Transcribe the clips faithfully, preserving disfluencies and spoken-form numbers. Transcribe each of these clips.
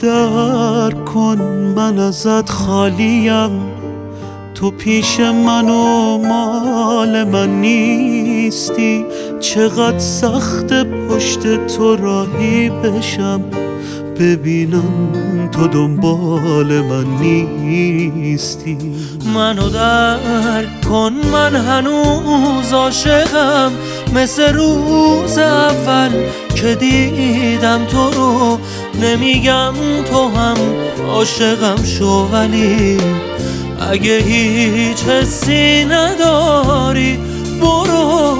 درک کن من ازت خالیم، تو پیش من و مال من نیستی. چقدر سخت پشت تو راهی بشم، ببینم تو دنبال من نیستی. منو درک کن من هنوز عاشقم، مثل روز اول که دیدم تو رو. نمیگم تو هم عاشقم شو، ولی اگه هیچ حسی نداری برو.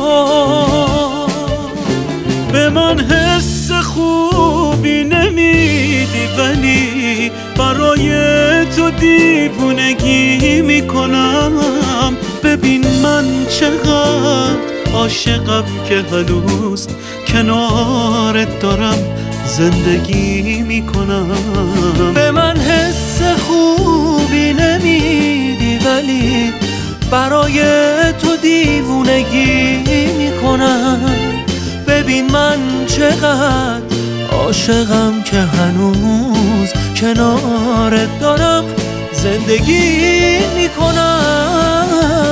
به من حس خوبی نمیدی، ولی برای تو دیوونگی میکنم. ببین من چقدر عاشقم که هنوز کنارت دارم زندگی میکنم. به من حس خوبی نمیدی، ولی برای تو دیوونگی میکنم. ببین من چقدر عاشقم که هنوز کنارت دارم زندگی میکنم.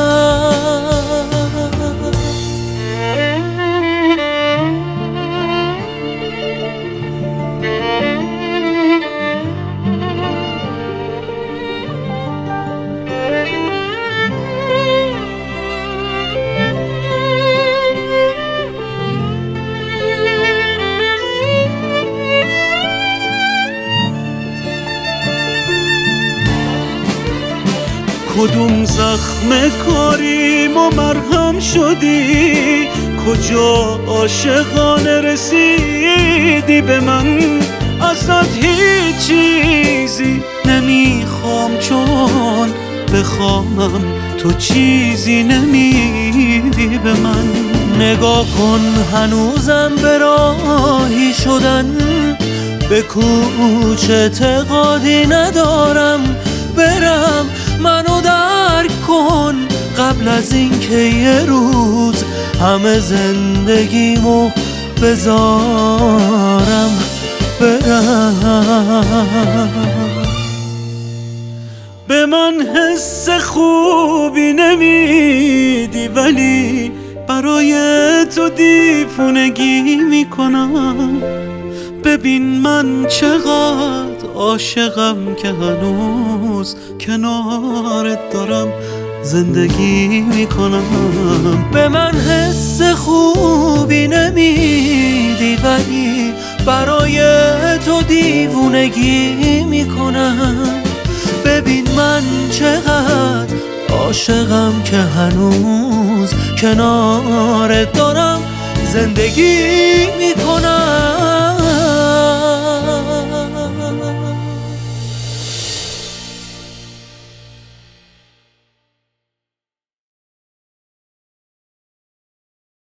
کدوم زخم کاریم و مرهم شدی، کجا عاشقانه رسیدی به من. ازت هیچ چیزی نمیخوام، چون بخوامم تو چیزی نمیدی به من. نگاه کن هنوزم به راهی شدن، به کوچه اعتقادی ندارم برم. منو درک کن قبل از این که یه روز همه زندگیمو بذارم برم. به من حس خوبی نمیدی، ولی برای تو دیوونگی میکنم. ببین من چقدر عاشقم که هنوز کنارت دارم زندگی میکنم. به من حس خوبی نمیدی، ولی برای تو دیوونگی میکنم. ببین من چقدر عاشقم که هنوز کنارت دارم زندگی میکنم.